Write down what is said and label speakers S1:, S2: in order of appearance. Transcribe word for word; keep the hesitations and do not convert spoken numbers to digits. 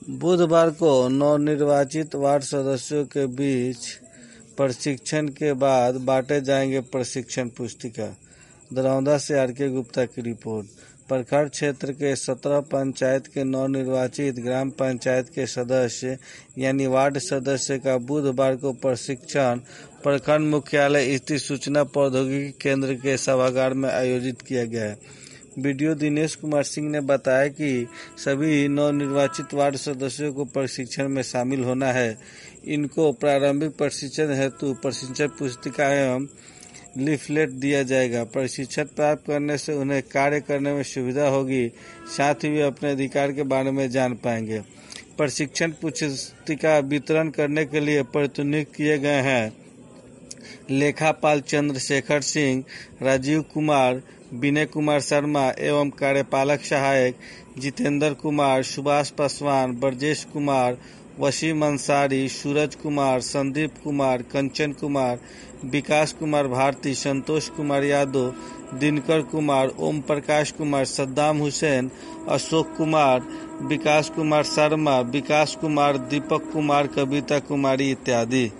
S1: बुधवार को नवनिर्वाचित वार्ड सदस्यों के बीच प्रशिक्षण के बाद बांटे जाएंगे प्रशिक्षण पुस्तिका। दरौंदा से आर के गुप्ता की रिपोर्ट। प्रखंड क्षेत्र के सत्रह पंचायत के नवनिर्वाचित ग्राम पंचायत के सदस्य यानी वार्ड सदस्य का बुधवार को प्रशिक्षण प्रखंड मुख्यालय स्थित सूचना प्रौद्योगिकी केंद्र के सभागार में आयोजित किया गया है। बीडीओ दिनेश कुमार सिंह ने बताया कि सभी नवनिर्वाचित वार्ड सदस्यों को प्रशिक्षण में शामिल होना है। इनको प्रारंभिक प्रशिक्षण हेतु प्रशिक्षण पुस्तिका एवं लीफलेट दिया जाएगा। प्रशिक्षण प्राप्त करने से उन्हें कार्य करने में सुविधा होगी, साथ ही वे अपने अधिकार के बारे में जान पाएंगे। प्रशिक्षण पुस्तिका वितरण करने के लिए प्रतिनियुक्त किए गए हैं लेखापाल चंद्रशेखर सिंह, राजीव कुमार, विनय कुमार शर्मा एवं कार्यपालक सहायक जितेंद्र कुमार, सुभाष पासवान, ब्रजेश कुमार, वसीम अंसारी, सूरज कुमार, संदीप कुमार, कंचन कुमार, विकास कुमार भारती, संतोष कुमार यादव, दिनकर कुमार, ओम प्रकाश कुमार, सद्दाम हुसैन, अशोक कुमार, विकास कुमार शर्मा, विकास कुमार, दीपक कुमार, कविता कुमारी इत्यादि।